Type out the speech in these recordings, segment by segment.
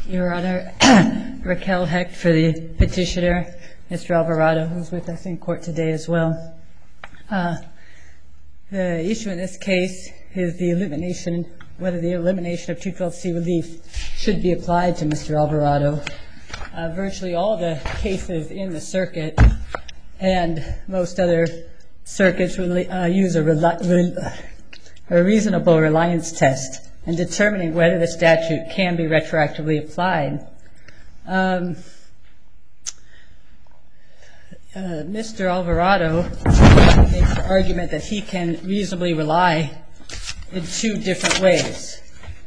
Your Honor, Raquel Hecht for the petitioner, Mr. Alvarado, who's with us in court today as well. The issue in this case is whether the elimination of 212C relief should be applied to Mr. Alvarado. Virtually all the cases in the circuit and most other circuits use a reasonable reliance test in determining whether the statute can be retroactively applied. Mr. Alvarado makes the argument that he can reasonably rely in two different ways.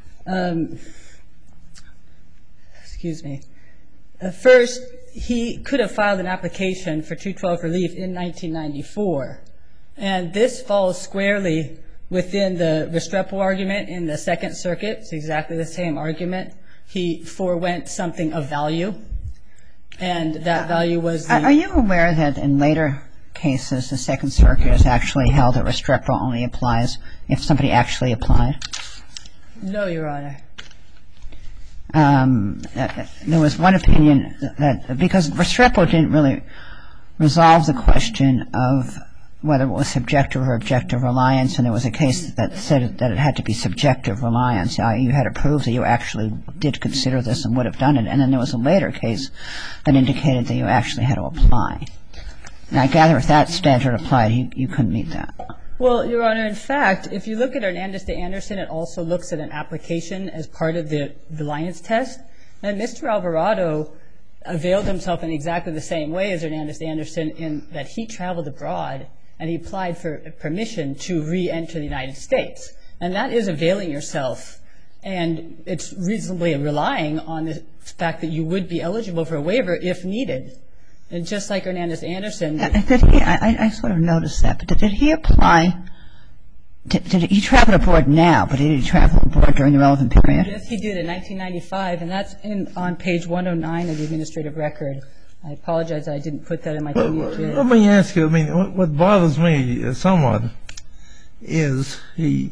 First, he could have filed an application for 212 relief in 1994, and this falls squarely within the Restrepo argument in the Second Circuit. It's exactly the same argument. He forewent something of value, and that value was the... Are you aware that in later cases the Second Circuit has actually held that Restrepo only applies if somebody actually applied? No, Your Honor. There was one opinion that, because Restrepo didn't really resolve the question of whether it was subjective or objective reliance, and there was a case that said that it had to be subjective reliance. You had to prove that you actually did consider this and would have done it, and then there was a later case that indicated that you actually had to apply. And I gather if that standard applied, you couldn't meet that. Well, Your Honor, in fact, if you look at Hernandez de Anderson, it also looks at an application as part of the reliance test. And Mr. Alvarado availed himself in exactly the same way as Hernandez de Anderson in that he traveled abroad and he applied for permission to re-enter the United States. And that is availing yourself, and it's reasonably relying on the fact that you would be eligible for a waiver if needed. And just like Hernandez de Anderson... I sort of noticed that, but did he apply... Did he travel abroad now, but did he travel abroad during the relevant period? Yes, he did in 1995, and that's on page 109 of the administrative record. I apologize that I didn't put that in my 28J. Let me ask you, what bothers me somewhat is he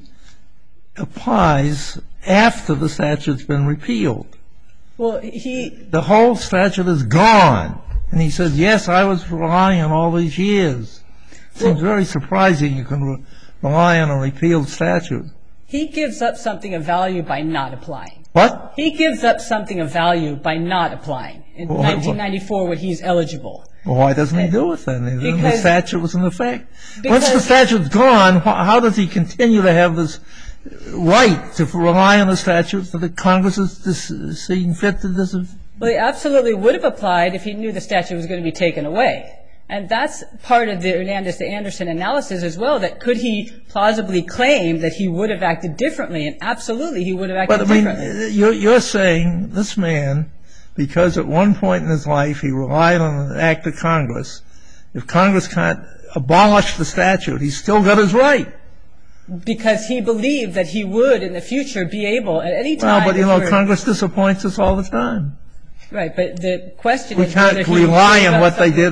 applies after the statute's been repealed. Well, the whole statute is gone. And he says, yes, I was relying on all these years. It seems very surprising you can rely on a repealed statute. He gives up something of value by not applying. What? He gives up something of value by not applying in 1994 when he's eligible. Well, why doesn't he do it then? The statute was in effect. Because once the statute's gone, how does he continue to have this right to rely on the statute that the Congress is seeing fit to this? Well, he absolutely would have applied if he knew the statute was going to be taken away. And that's part of the Hernandez de Anderson analysis as well, that could he plausibly claim that he would have acted differently, and absolutely he would have acted differently. You're saying this man, because at one point in his life he relied on an act of Congress, if Congress can't abolish the statute, he's still got his right. Because he believed that he would in the future be able at any time. Well, but Congress disappoints us all the time. Right, but the question is whether he rely on what they did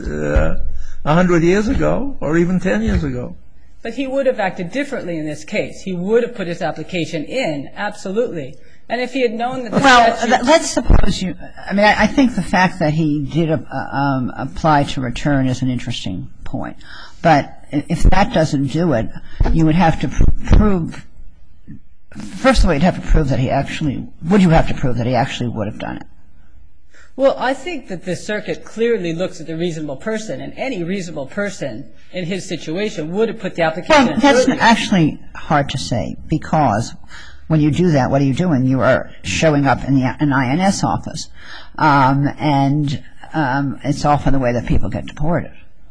100 years ago or even 10 years ago. But he would have acted differently in this case. He would have put his application in, absolutely. And if he had known that the statute... Well, let's suppose you... I think the fact that he did apply to return is an interesting point. But if that doesn't do it, you would have to prove... First of all, you'd have to prove that he actually... Would you have to prove that he actually would have done it? Well, I think that the circuit clearly looks at the reasonable person, and any reasonable person in his situation would have put the application in. Well, that's actually hard to say, because when you do that, what are you doing? You are showing up in an INS office, and it's often the way that people get deported.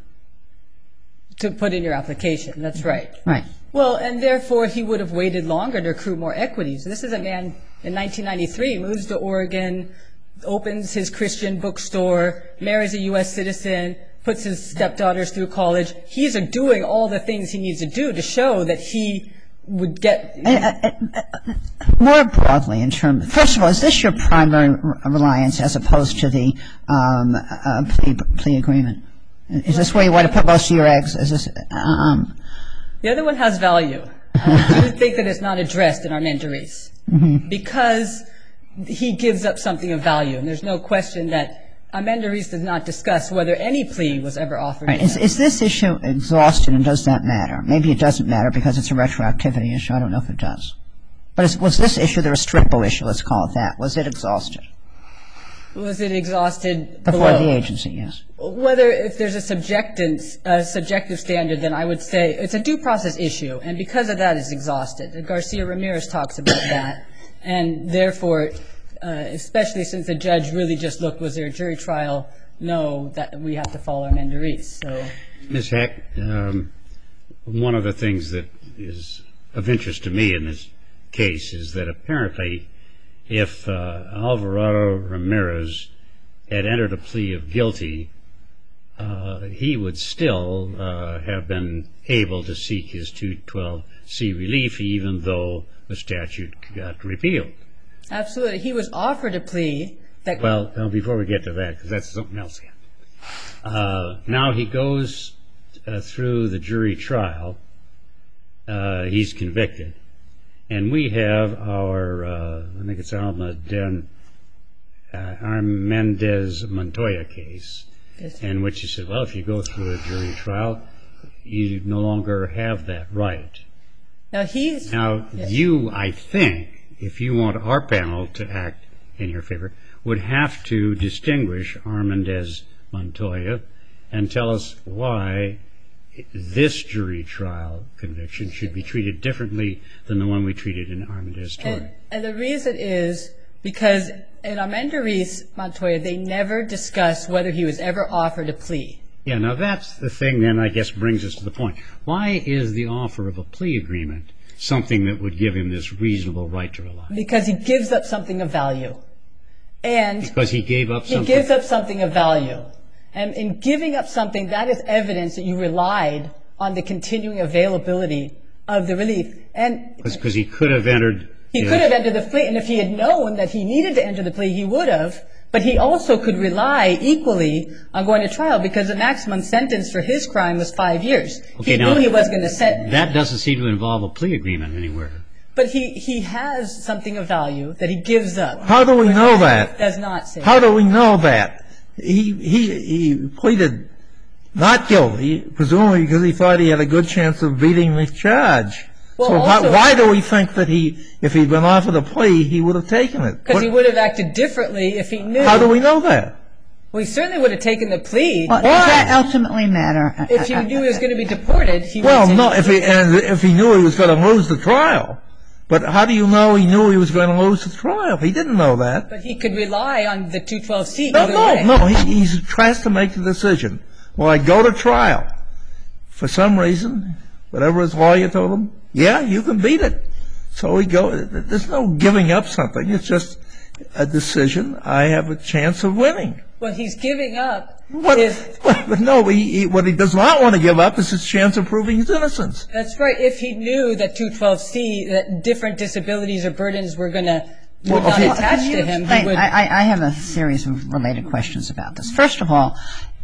To put in your application, that's right. Right. Well, and therefore he would have waited longer to accrue more equities. This is a man in 1993, moves to Oregon, opens his Christian bookstore, marries a U.S. citizen, puts his stepdaughters through college. He's doing all the things he needs to do to show that he would get... More broadly in terms... First of all, is this your primary reliance as opposed to the plea agreement? Is this where you want to put most of your eggs? Is this... The other one has value. I do think that it's not addressed in our mentories. Because he gives up something of value. And there's no question that Armendariz does not discuss whether any plea was ever offered. Right. Is this issue exhausted, and does that matter? Maybe it doesn't matter because it's a retroactivity issue. I don't know if it does. But was this issue the Restrepo issue, let's call it that, was it exhausted? Was it exhausted before below? The agency, yes. Whether if there's a subjective standard, then I would say it's a due process issue, and because of that, it's exhausted. Garcia Ramirez talks about that, and therefore, especially since the judge really just looked, was there a jury trial? No, that we have to follow Armendariz. So, Ms. Heck, one of the things that is of interest to me in this case is that apparently, if Alvarado Ramirez had entered a plea of guilty, he would still have been able to seek his 212C relief, even though the statute got repealed. Absolutely. He was offered a plea that... Well, before we get to that, because that's something else yet. Now he goes through the jury trial. He's convicted. And we have our, I think it's Armendariz Montoya case, in which he said, well, if you go through a jury trial, you no longer have that right. Now, you, I think, if you want our panel to act in your favor, would have to distinguish Armendariz Montoya and tell us why this jury trial conviction should be treated differently than the one we treated in Armendariz Torres. And the reason is because in Armendariz Montoya, they never discussed whether he was ever offered a plea. Yeah, now that's the thing then I guess brings us to the point. Why is the offer of a plea agreement something that would give him this reasonable right to rely? Because he gives up something of value. And because he gave up something? He gives up something of value. And in giving up something, that is evidence that you relied on the continuing availability of the relief. And because he could have entered... He could have entered the plea, and if he had known that he needed to enter the plea, he would have. But he also could rely equally on going to trial because the maximum sentence for his crime was 5 years. Okay, he knew he was going to sentence. That doesn't seem to involve a plea agreement anywhere. But he has something of value that he gives up. How do we know that? Does not say. How do we know that? He pleaded not guilty, presumably because he thought he had a good chance of beating the charge. Well, so also, why do we think that if he'd been offered a plea, he would have taken it? Because he would have acted differently if he knew. How do we know that? Well, he certainly would have taken the plea. Well, does that ultimately matter? If he knew he was going to be deported, he would Well, have no, if he knew he was going to lose the trial. But how do you know he knew he was going to lose the trial? He didn't know that. But he could rely on the 212C. No. He tries to make the decision. Well, I go to trial. For some reason, whatever his lawyer told him, yeah, you can beat it. So he goes. There's no giving up something. It's just a decision. I have a chance of winning. Well, he's giving up. But no, what he does not want to give up is his chance of proving his innocence. That's right. If he knew that 212C, that different disabilities or burdens were going to not attach to him, he would. I have a series of related questions about this. First of all,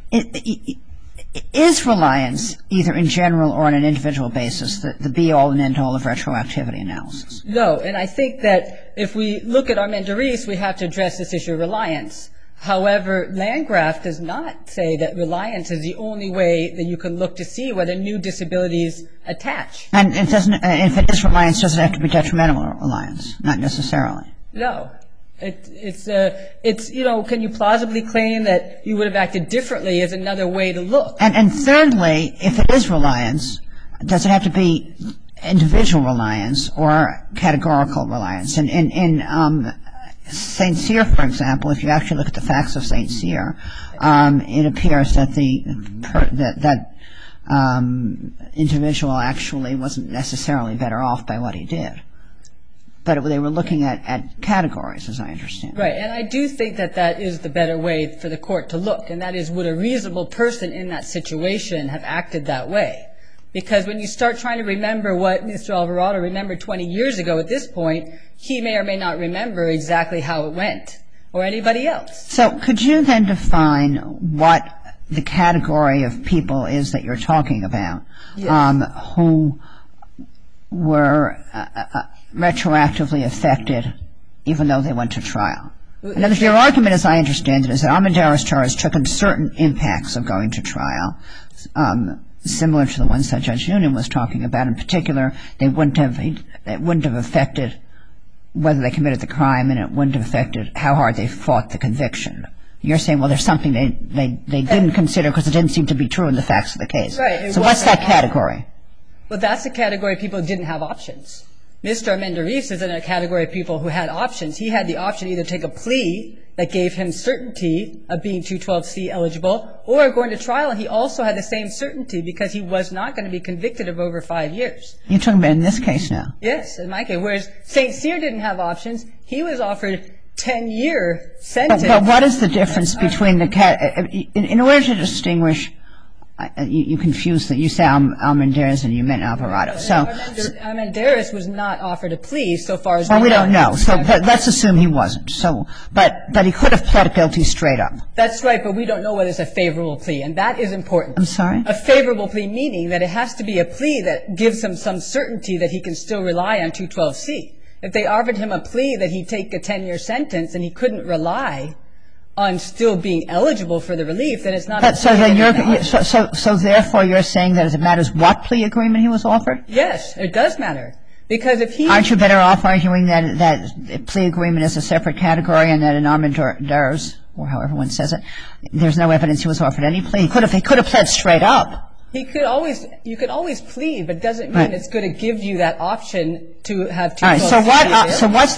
is reliance, either in general or on an individual basis, the be-all and end-all of retroactivity analysis? No, and I think that if we look at Armendariz, we have to address this issue of reliance. However, Landgraf does not say that reliance is the only way that you can look to see whether new disabilities attach. And it doesn't, if it is reliance, does it have to be detrimental reliance? Not necessarily. No. It's you know, can you plausibly claim that you would have acted differently is another way to look. And thirdly, if it is reliance, does it have to be individual reliance or categorical reliance? In St. Cyr, for example, if you actually look at the facts of St. Cyr, it appears that that individual actually wasn't necessarily better off by what he did. But they were looking at categories, as I understand. Right, and I do think that that is the better way for the court to look, and that is, would a reasonable person in that situation have acted that way? Because when you start trying to remember what Mr. Alvarado remembered 20 years ago at this point, he may or may not remember exactly how it went, or anybody else. So could you then define what the category of people is that you're talking about, yes, who were retroactively affected even though they went to trial. In other words, your argument, as I understand it, is that Armendariz-Torres took in certain impacts of going to trial, similar to the ones that Judge Noonan was talking about. In particular, it wouldn't have affected whether they committed the crime, and it wouldn't have affected how hard they fought the conviction. You're saying, well, there's something they didn't consider because it didn't seem to be true in the facts of the case. Right. So what's that category? Well, that's the category of people who didn't have options. Mr. Armendariz is in a category of people who had options. He had the option to either take a plea that gave him certainty of being 212C eligible or going to trial, and he also had the same certainty because he was not going to be convicted of over 5 years. You're talking about in this case now? Yes, in my case. Whereas St. Cyr didn't have options. He was offered 10-year sentence. But what is the difference between in order to distinguish, you confused that you say Armendariz and you meant Alvarado. So Armendariz was not offered a plea so far as we don't know. So but let's assume he wasn't. So but he could have pled guilty straight up. That's right, but we don't know whether it's a favorable plea, and that is important. I'm sorry? A favorable plea meaning that it has to be a plea that gives him some certainty that he can still rely on 212C. If they offered him a plea that he'd take a 10-year sentence and he couldn't rely on still being eligible for the relief, then it's not a plea. So therefore you're saying that it matters what plea agreement he was offered? Yes, it does matter. Because if he... Aren't you better off arguing that plea agreement is a separate category and that in Armendariz, or however one says it, there's no evidence he was offered any plea? He could have pled straight up. You could always plead, but it doesn't mean it's going to give you that option to have 212C. All right, so what's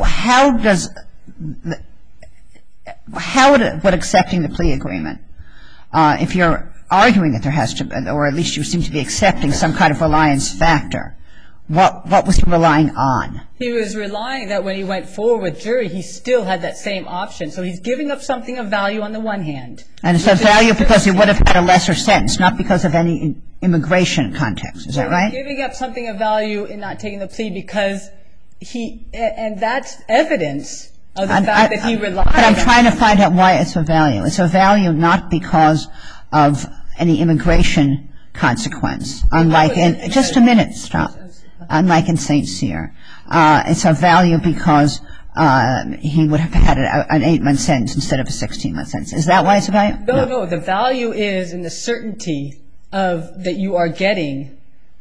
how would accepting the plea agreement, if you're arguing that there has to, or at least you seem to be accepting some kind of reliance factor, what was he relying on? He was relying that when he went forward with jury, he still had that same option. So he's giving up something of value on the one hand. And it's of value because he would have had a lesser sentence, not because of any immigration context. Is that right? He's giving up something of value in not taking the plea because and that's evidence of the fact that he relied on it. But I'm trying to find out why it's of value. It's of value not because of any immigration consequence, unlike in, just a minute, stop. Unlike in St. Cyr. It's of value because he would have had an 8-month sentence instead of a 16-month sentence. Is that why it's of value? No. The value is in the certainty that you are getting.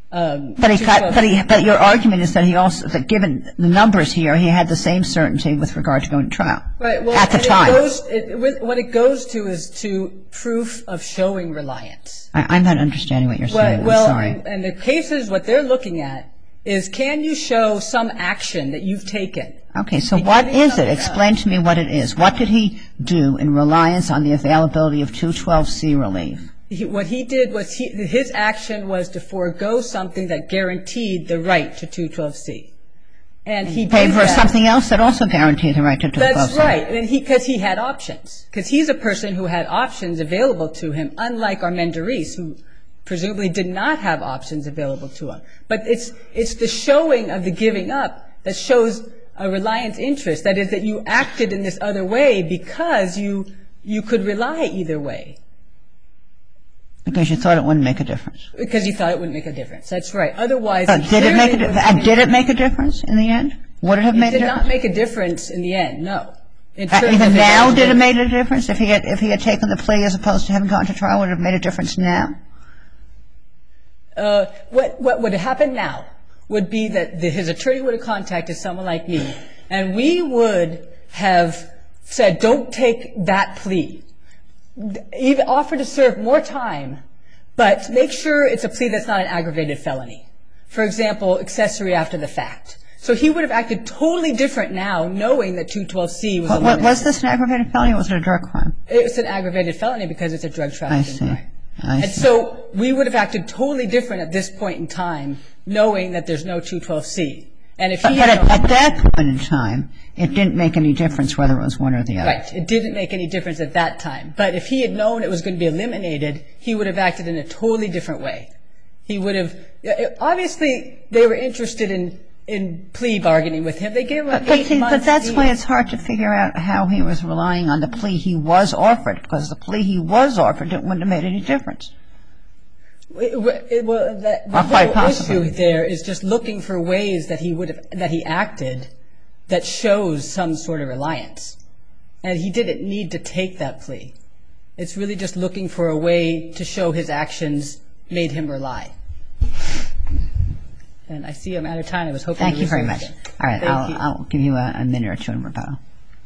But your argument is that he also, that given the numbers here, he had the same certainty with regard to going to trial. Right. Well, at the time. What it goes to is to proof of showing reliance. I'm not understanding what you're saying. I'm sorry. And the cases, what they're looking at is, can you show some action that you've taken? Okay, so what is it? Explain to me what it is. What did he do in reliance on the availability of 212C relief? What he did was his action was to forego something that guaranteed the right to 212C. And he paid for something else that also guaranteed the right to 212C. That's right, and because he had options. Because he's a person who had options available to him, unlike Armendariz, who presumably did not have options available to him. But it's the showing of the giving up that shows a reliance interest. That is, that you acted in this other way because you could rely either way. Because you thought it wouldn't make a difference. Because you thought it wouldn't make a difference. That's right. Otherwise, did it make a difference in the end? Would it have made a difference? It did not make a difference in the end. No. Even now, did it make a difference? If he had taken the plea as opposed to having gone to trial, would it have made a difference now? What would happen now would be that his attorney would have contacted someone like me, and we would have said, don't take that plea. Even offer to serve more time, but make sure it's a plea that's not an aggravated felony. For example, accessory after the fact. So he would have acted totally different now, knowing that 212C was eliminated. Was this an aggravated felony or was it a drug crime? It's an aggravated felony because it's a drug trafficking crime. I see. And so we would have acted totally different at this point in time, knowing that there's no 212C. And if he at that point in time, it didn't make any difference whether it was one or the other. Right. It didn't make any difference at that time. But if he had known it was going to be eliminated, he would have acted in a totally different way. He would have – obviously, they were interested in plea bargaining with him. They gave him 8 months. But that's why it's hard to figure out how he was relying on the plea he was offered, because the plea he was offered wouldn't have made any difference. The whole issue there is just looking for ways that he acted that shows some sort of reliance. And he didn't need to take that plea. It's really just looking for a way to show his actions made him rely. And I see I'm out of time. I was hoping Thank you very much. All right, I'll give you a minute or two in rebuttal.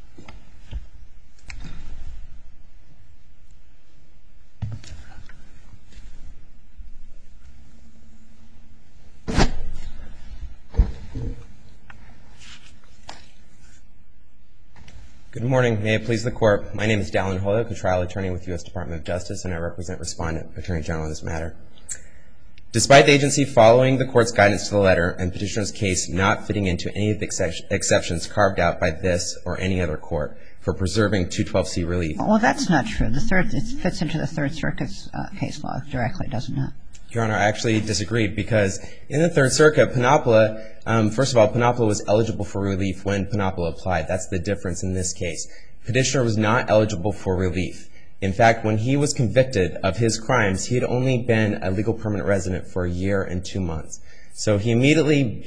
Good morning. May it please the Court. My name is Dallin Holyoke, a trial attorney with the U.S. Department of Justice, and I represent Respondent Attorney General in this matter. Despite the agency following the Court's guidance to the letter and Petitioner's case not fitting into any of the exceptions carved out by this or any other court for preserving 212C relief. Well, that's not true. It fits into the Third Circuit's case law directly, doesn't it? Your Honor, I actually disagree because in the Third Circuit, Panopla, first of all, Panopla was eligible for relief when Panopla applied. That's the difference in this case. Petitioner was not eligible for relief. In fact, when he was convicted of his crimes, he had only been a legal permanent resident for a year and 2 months. So he immediately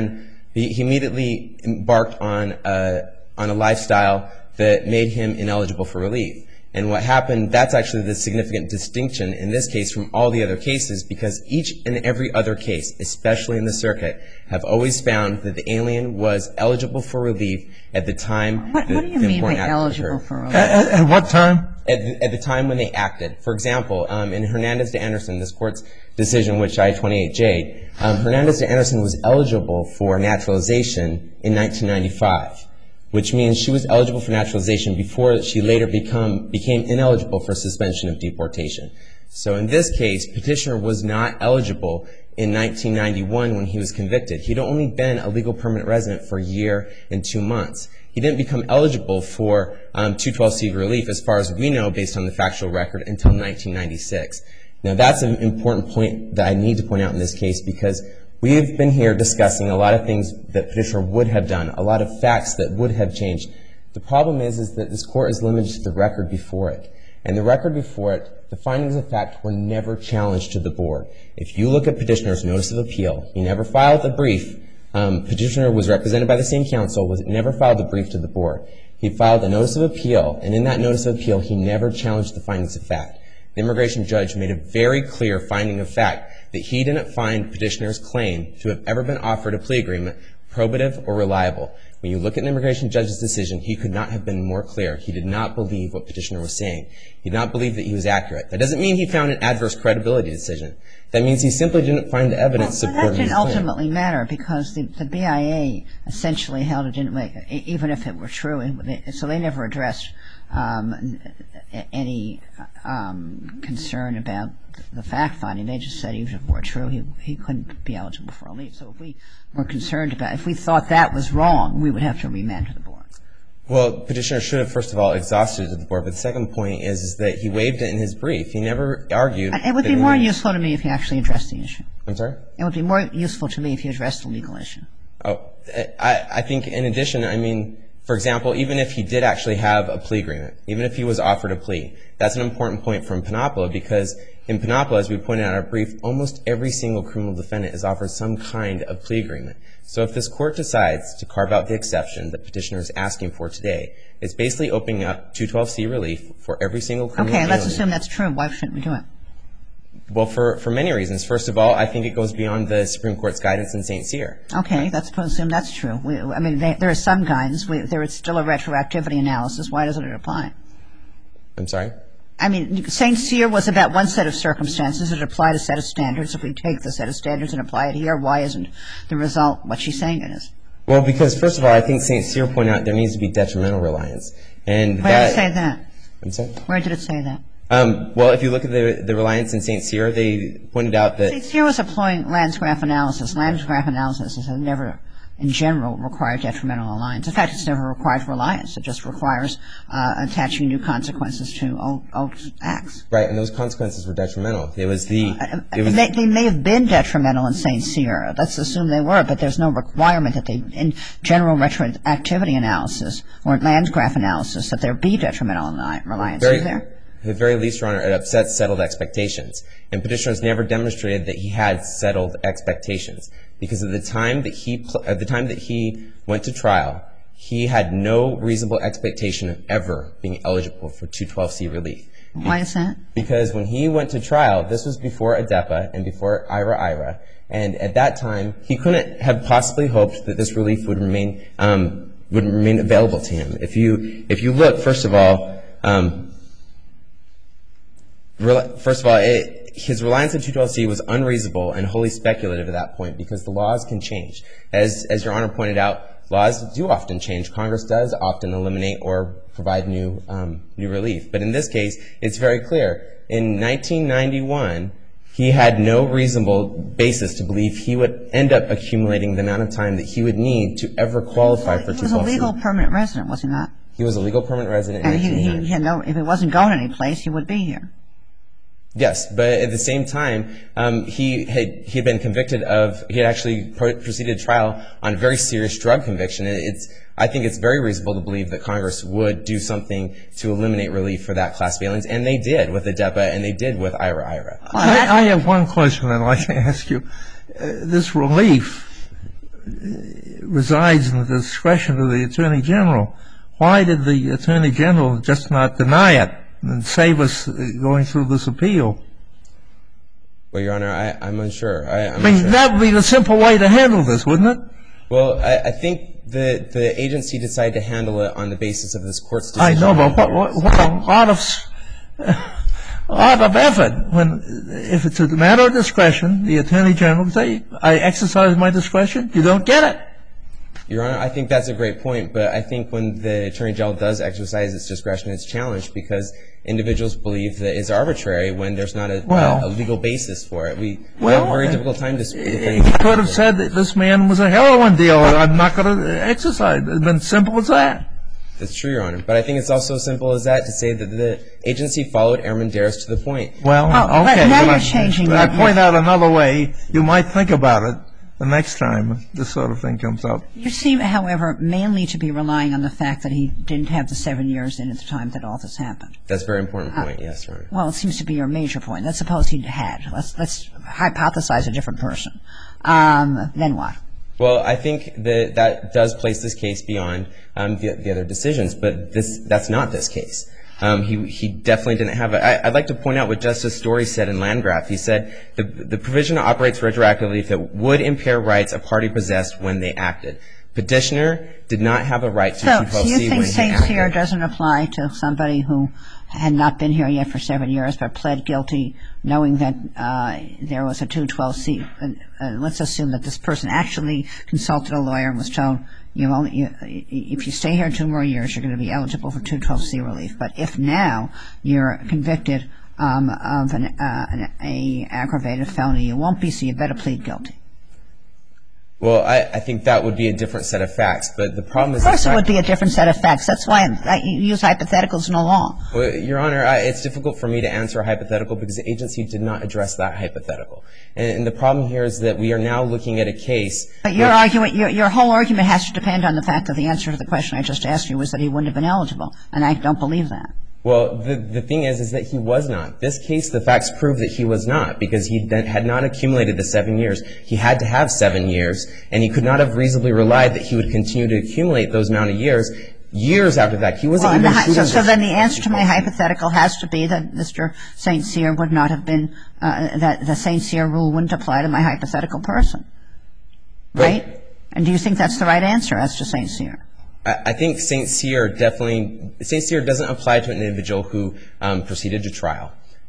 embarked on a lifestyle that made him ineligible for relief. And what happened, that's actually the significant distinction in this case from all the other cases, because each and every other case, especially in the circuit, have always found that the alien was eligible for relief at the time What do you mean by eligible for relief? At what time? At the time when they acted. For example, in Hernandez de Anderson, this Court's decision, which I-28J'd, Hernandez de Anderson was eligible for naturalization in 1995. Which means she was eligible for naturalization before she later became ineligible for suspension of deportation. So in this case, Petitioner was not eligible in 1991 when he was convicted. He'd only been a legal permanent resident for a year and 2 months. He didn't become eligible for 212C relief, as far as we know, based on the factual record, until 1996. Now that's an important point that I need to point out in this case, because we've been here discussing a lot of things that Petitioner would have done, a lot of facts that would have changed. The problem is that this Court is limited to the record before it. And the record before it, the findings of fact were never challenged to the Board. If you look at Petitioner's notice of appeal, he never filed a brief. Petitioner was represented by the same counsel, never filed a brief to the Board. He filed a notice of appeal, and in that notice of appeal, he never challenged the findings of fact. The immigration judge made a very clear finding of fact that he didn't find Petitioner's claim to have ever been offered a plea agreement probative or reliable. When you look at the immigration judge's decision, he could not have been more clear. He did not believe what Petitioner was saying. He did not believe that he was accurate. That doesn't mean he found an adverse credibility decision. That means he simply didn't find the evidence supporting his claim. That didn't ultimately matter, because the BIA essentially held it didn't make, even if it were true, so they never addressed any concern about the fact finding. They just said even if it were true, he couldn't be eligible for relief. So if we were concerned about, if we thought that was wrong, we would have to remand to the Board. Well, Petitioner should have, first of all, exhausted it to the Board. But the second point is that he waived it in his brief. He never argued. It would be more useful to me if you actually addressed the issue. I'm sorry? It would be more useful to me if you addressed the legal issue. Oh, I think in addition, I mean, for example, even if he did actually have a plea agreement, even if he was offered a plea, that's an important point from Panopla, because in Panopla, as we pointed out in our brief, almost every single criminal defendant is offered some kind of plea agreement. So if this Court decides to carve out the exception that Petitioner is asking for today, it's basically opening up 212C relief for every single criminal defendant. Okay, let's assume that's true. Why shouldn't we do it? Well, for many reasons. First of all, I think it goes beyond the Supreme Court's guidance in St. Cyr. Okay, let's assume that's true. I mean, there is some guidance. There is still a retroactivity analysis. Why doesn't it apply? I'm sorry? I mean, St. Cyr was about one set of circumstances. It applied a set of standards. If we take the set of standards and apply it here, why isn't the result what she's saying it is? Well, because, first of all, I think St. Cyr pointed out there needs to be detrimental reliance. And Where did it say that? I'm sorry? Where did it say that? Well, if you look at the reliance in St. Cyr, they pointed out that St. Cyr was applying Landgraf analysis. Landgraf analysis has never, in general, required detrimental reliance. In fact, it's never required reliance. It just requires attaching new consequences to old acts. Right, and those consequences were detrimental. They may have been detrimental in St. Cyr. Let's assume they were, but there's no requirement that they, in general retroactivity analysis or Landgraf analysis, that there be detrimental reliance. Is there? At the very least, Your Honor, it upsets settled expectations. And Petitioner has never demonstrated that he had settled expectations. Because at the time that he went to trial, he had no reasonable expectation of ever being eligible for 212C relief. Why is that? Because when he went to trial, this was before ADEPA and before IRA, and at that time, he couldn't have possibly hoped that this relief would remain available to him. If you look, first of all, his reliance on 212C was unreasonable and wholly speculative at that point because the laws can change. As Your Honor pointed out, laws do often change. Congress does often eliminate or provide new relief. But in this case, it's very clear. In 1991, he had no reasonable basis to believe he would end up accumulating the amount of time that he would need to ever qualify for 212C. He was a legal permanent resident, was he not? He was a legal permanent resident in And 1990. if he wasn't going anyplace, he would be here. Yes, but at the same time, he had been convicted of, he had actually proceeded to trial on a very serious drug conviction. I think it's very reasonable to believe that Congress would do something to eliminate relief for that class of aliens, and they did with ADEPA and they did with IRA. I have one question I'd like to ask you. This relief resides in the discretion of the Attorney General. Why did the Attorney General just not deny it and save us going through this appeal? Well, Your Honor, I'm unsure. I mean, that would be the simple way to handle this, wouldn't it? Well, I think the agency decided to handle it on the basis of this Court's decision. I know, but what a lot of effort. If it's a matter of discretion, the Attorney General will say, I exercise my discretion, you don't get it. Your Honor, I think that's a great point, but I think when the Attorney General does exercise its discretion, it's challenged because individuals believe that it's arbitrary when there's not a legal basis for it. We have a very difficult time to He could have said that this man was a heroin dealer. I'm not going to exercise. It's been simple as that. That's true, Your Honor. But I think it's also simple as that to say that the agency followed Armendariz to the point. Well, okay. Now you're changing I point out another way you might think about it the next time this sort of thing comes up. You seem, however, mainly to be relying on the fact that he didn't have the 7 years in at the time that all this happened. That's a very important point, yes, Your Honor. Well, it seems to be your major point. Let's suppose he had. Let's hypothesize a different person. Then what? Well, I think that does place this case beyond the other decisions, but that's not this case. He definitely didn't have it. I'd like to point out what Justice Story said in Landgraf. He said the provision operates retroactively if it would impair rights a party possessed when they acted. Petitioner did not have a right to 212C when he acted. So you think St. Cyr doesn't apply to somebody who had not been here yet for 7 years but pled guilty knowing that there was a 212C? Let's assume that this person actually consulted a lawyer and was told, if you stay here 2 more years, you're going to be eligible for 212C relief. But if now you're convicted of an aggravated felony, you won't be, so you better plead guilty. Well, I think that would be a different set of facts, but the problem is... Of course it would be a different set of facts. That's why I use hypotheticals in the law. Well, Your Honor, it's difficult for me to answer a hypothetical because the agency did not address that hypothetical. And the problem here is that we are now looking at a case... But your whole argument has to depend on the fact that the answer to the question I just asked you was that he wouldn't have been eligible, and I don't believe that. Well, the thing is that he was not. This case, the facts prove that he was not because he had not accumulated the 7 years. He had to have 7 years, and he could not have reasonably relied that he would continue to accumulate those amount of years after that. He wasn't even shooting. So then the answer to my hypothetical has to be that Mr. St. Cyr would not have been, that the St. Cyr rule wouldn't apply to my hypothetical person. Right? And do you think that's the right answer as to St. Cyr? I think St. Cyr doesn't apply to an individual who proceeded to trial.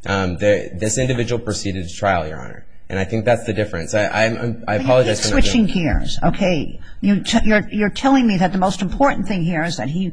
This individual proceeded to trial, Your Honor. And I think that's the difference. I apologize for not switching gears. Okay. You're telling me that the most important thing here is that he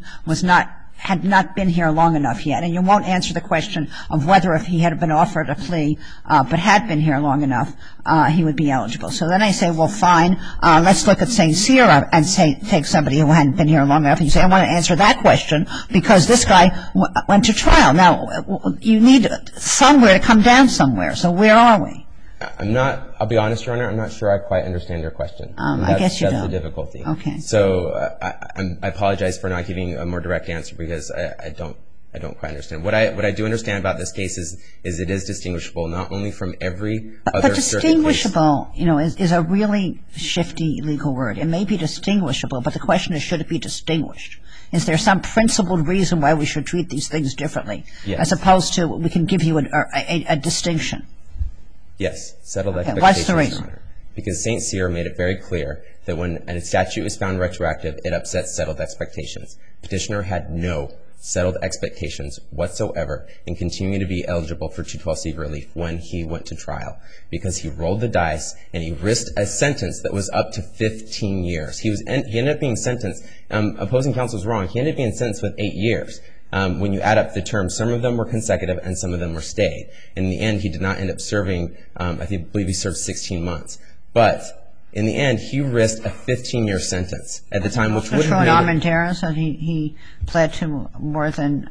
had not been here long enough yet, and you won't answer the question of whether if he had been offered a plea but had been here long enough, he would be eligible. So then I say, well, fine, let's look at St. Cyr and take somebody who hadn't been here long enough, and you say, I want to answer that question because this guy went to trial. Now, you need somewhere to come down somewhere. So where are we? I'll be honest, Your Honor, I'm not sure I quite understand your question. I guess you don't. That's the difficulty. Okay. So I apologize for not giving a more direct answer because I I don't quite understand. What I do understand about this case is it is distinguishable not only from every other But distinguishable, is a really shifty legal word. It may be distinguishable, but the question is, should it be distinguished? Is there some principled reason why we should treat these things differently, as opposed to we can give you a distinction? Yes, settled expectations. What's the reason? Because St. Cyr made it very clear that when a statute is found retroactive, it upsets settled expectations. Petitioner had no settled expectations whatsoever in continuing to be eligible for 212C relief when he went to trial, because he rolled the dice and he risked a sentence that was up to 15 years. He ended up being sentenced, opposing counsel was wrong, he ended up being sentenced with 8 years. When you add up the terms, some of them were consecutive and some of them were stayed. In the end, he did not end up serving, I believe he served 16 months. But in the end, he risked a 15-year sentence at the time, which would have made Armendariz said he pled to more than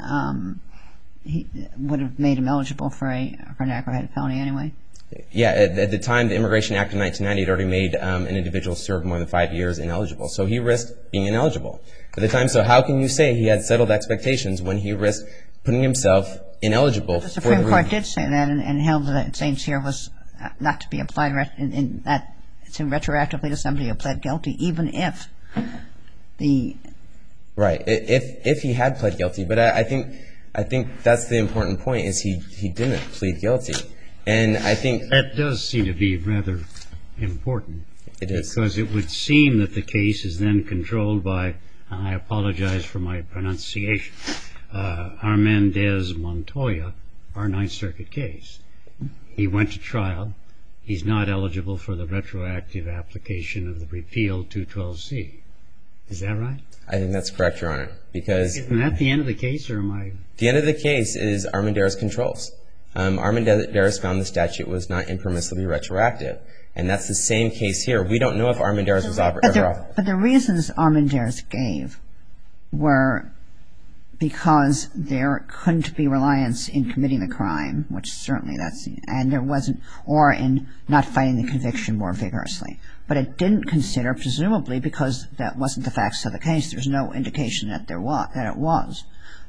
he would have made him eligible for an aggravated felony anyway. Yeah, at the time, the Immigration Act of 1990 had already made an individual serve more than 5 years ineligible. So he risked being ineligible at the time. So how can you say he had settled expectations when he risked putting himself ineligible? The Supreme Court did say that and held that St. Cyr was not to be applied in that to retroactively to somebody who pled guilty, even if the right if he had pled guilty. But I think that's the important point is he didn't plead guilty, and I think that does seem to be rather important. It is, because it would seem that the case is then controlled by, and I apologize for my pronunciation, Armendariz Montoya, our Ninth Circuit case. He went to trial. He's not eligible for the retroactive application of the repealed 212C. Is that right? I think that's correct, Your Honor. Because isn't that the end of the case, or am I? The end of the case is Armendariz controls. Armendariz found the statute was not impermissibly retroactive, and that's the same case here. We don't know if Armendariz was ever offered. But the reasons Armendariz gave were because there couldn't be reliance in committing the crime, which certainly and there wasn't, or in not fighting the conviction more vigorously. But it didn't consider, presumably because that wasn't the facts of the case, there's no indication that it was,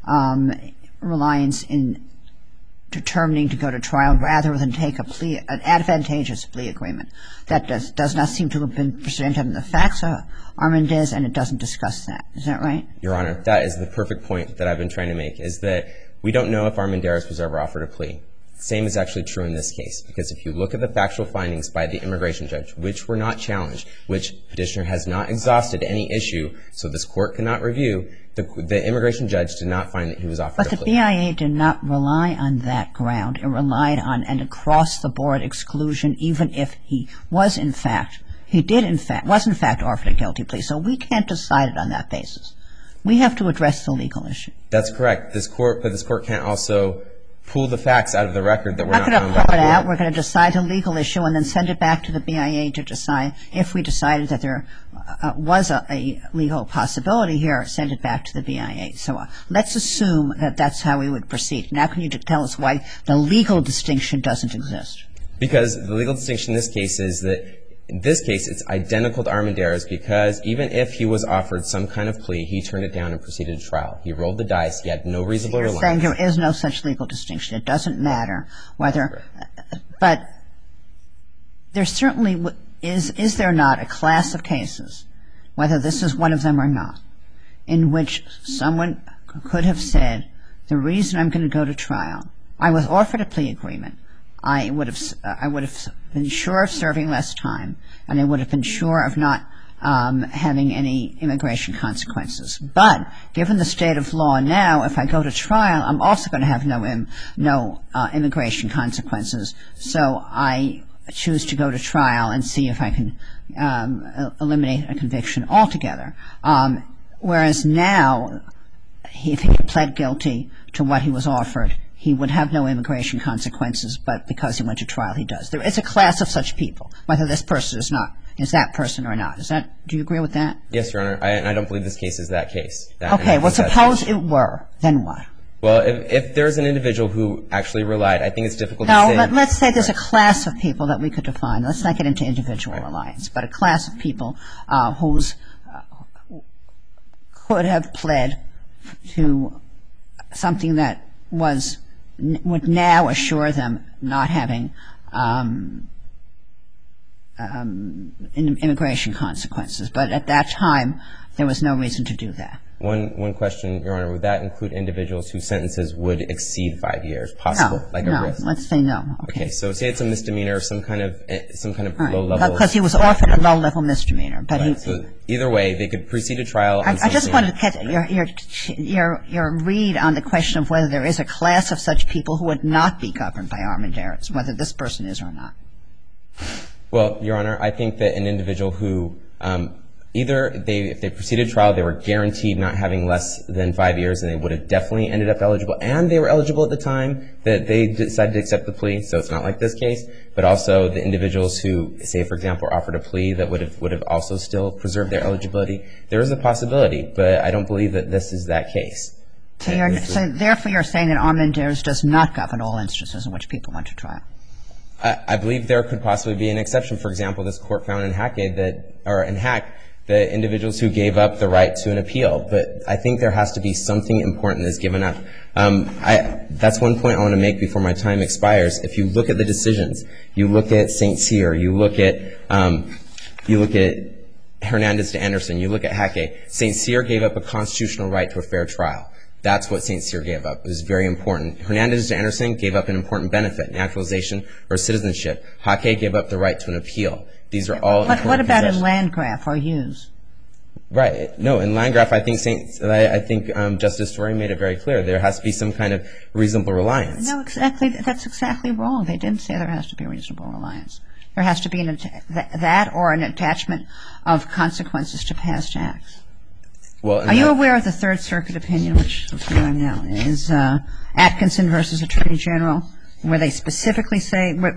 reliance in determining to go to trial rather than take an advantageous plea agreement. That does not seem to have been presented in the facts of Armendariz, and it doesn't discuss that. Is that right? Your Honor, that is the perfect point that I've been trying to make, is that we don't know if Armendariz was ever offered a plea. Same is actually true in this case, because if you look at the factual findings by the immigration judge, which were not challenged, which petitioner has not exhausted any issue, so this court cannot review, the immigration judge did not find that he was offered a plea. But the BIA did not rely on that ground. It relied on an across-the-board exclusion, even if he was in fact offered a guilty plea. So we can't decide it on that basis. We have to address the legal issue. That's correct. But this court can't also pull the facts out of the record that were not found by the court. We're not going to pull it out. We're going to decide the legal issue and then send it back to the BIA to decide if we decided that there was a legal possibility here, send it back to the BIA. So let's assume that that's how we would proceed. Now can you tell us why the legal distinction doesn't exist? Because the legal distinction in this case is that in this case it's identical to Armendariz, because even if he was offered some kind of plea, he turned it down and proceeded to trial. He rolled the dice. He had no reasonable reliance. You're saying there is no such legal distinction. It doesn't matter whether – but there certainly is there not a class of cases, whether this is one of them or not, in which someone could have said, the reason I'm going to go to trial, I was offered a plea agreement. I would have been sure of serving less time, and I would have been sure of not having any immigration consequences. But given the state of law now, if I go to trial, I'm also going to have no immigration consequences. So I choose to go to trial and see if I can eliminate a conviction altogether. Whereas now, if he pled guilty to what he was offered, he would have no immigration consequences, but because he went to trial, he does. There is a class of such people, whether this person is that person or not. Do you agree with that? Yes, Your Honor. I don't believe this case is that case. Okay. Well, suppose it were. Then what? Well, if there's an individual who actually relied, I think it's difficult to say. No, let's say there's a class of people that we could define. Let's not get into individual reliance, but a class of people who could have pled to something that would now assure them not having immigration consequences. But at that time, there was no reason to do that. One question, Your Honor, would that include individuals whose sentences would exceed 5 years, possible, like a risk? Let's say no. Okay, so say it's a misdemeanor, some kind of low level. Because he was offered a low level misdemeanor, but right. So either way, they could proceed to trial. I just wanted to catch your read on the question of whether there is a class of such people who would not be governed by Armendariz, whether this person is or not. Well, Your Honor, I think that an individual who if they proceeded to trial, they were guaranteed not having less than 5 years, and they would have definitely ended up eligible. And they were eligible at the time that they decided to accept the plea, so it's not like this case. But also the individuals who, say, for example, were offered a plea that would have also still preserved their eligibility. There is a possibility, but I don't believe that this is that case. So therefore you're saying that Armendariz does not govern all instances in which people went to trial? I believe there could possibly be an exception. For example, this court found in Hack the individuals who gave up the right to an appeal. But I think there has to be something important that's given up. That's one point I want to make before my time expires. If you look at the decisions, you look at St. Cyr, you look at Hernandez de Anderson, you look at Hackey. St. Cyr gave up a constitutional right to a fair trial. That's what St. Cyr gave up. It was very important. Hernandez de Anderson gave up an important benefit, naturalization or citizenship. Hackey gave up the right to an appeal. These are all important What about in possessions. Landgraf or Hughes? Right. No, in Landgraf, I think Justice Story made it very clear. There has to be some kind of reasonable reliance. No, exactly. That's exactly wrong. They didn't say there has to be reasonable reliance. There has to be that or an attachment of consequences to past acts. Well, are you aware of the Third Circuit opinion, which now is Atkinson versus Attorney General, where they specifically say that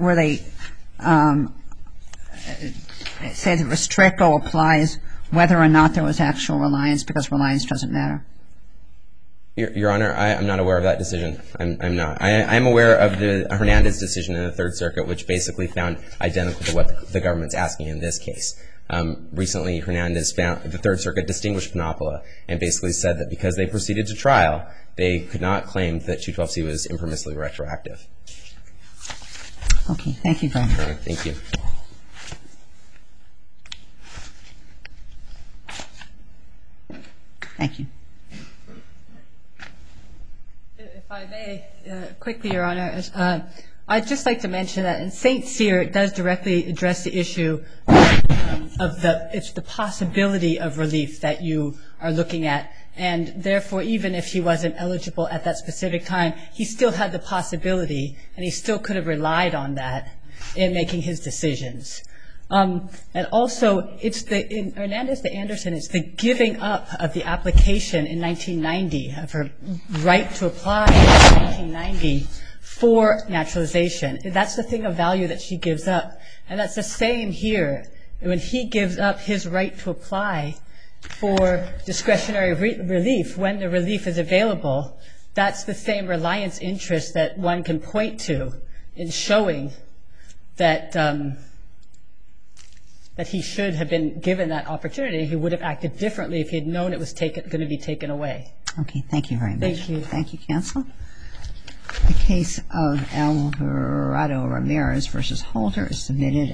Restrepo applies whether or not there was actual reliance, because reliance doesn't matter? Your Honor, I'm not aware of that decision. I'm not. I'm aware of the Hernandez decision in the Third Circuit, which basically found identical to what the government's asking in this case. Recently, Hernandez found the Third Circuit distinguished Panopola and basically said that because they proceeded to trial, they could not claim that 212C was impermissibly retroactive. Okay. Thank you very much. Thank you. Thank you. If I may, quickly, Your Honor, I'd just like to mention that in St. Cyr, it does directly address the issue it's the possibility of relief that you are looking at. And therefore, even if he wasn't eligible at that specific time, he still had the possibility, and he still could have relied on that in making his decisions. And also, in Hernandez de Anderson, it's the giving up of the application in 1990, of her right to apply in 1990 for naturalization. That's the thing of value that she gives up. And that's the same here. When he gives up his right to apply for discretionary relief, when the relief is available, that's the same reliance interest that one can point to in showing that that he should have been given that opportunity. He would have acted differently if he had known it was going to be taken away. Okay. Thank you very much. Thank you. Thank you, counsel. The case of Alvarado Ramirez versus Holder is submitted.